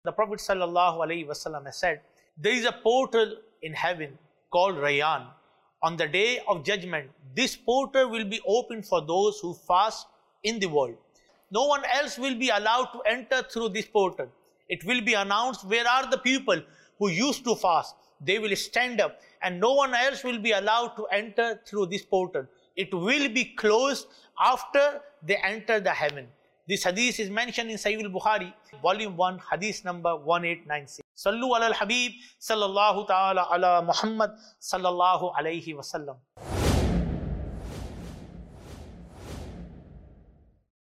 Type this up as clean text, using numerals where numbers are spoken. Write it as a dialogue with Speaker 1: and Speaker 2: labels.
Speaker 1: The Prophet ﷺ has said, there is a portal in heaven called Rayyan. On the day of judgment, this portal will be opened for those who fast in the world. No one else will be allowed to enter through this portal. It will be announced, where are the people who used to fast? They will stand up, and no one else will be allowed to enter through this portal. It will be closed after they enter the heaven. This hadith is mentioned in Sahih al-Bukhari, volume 1, hadith number 1896. Sallu ala al-Habib, sallallahu ta'ala ala Muhammad, sallallahu alayhi wa sallam.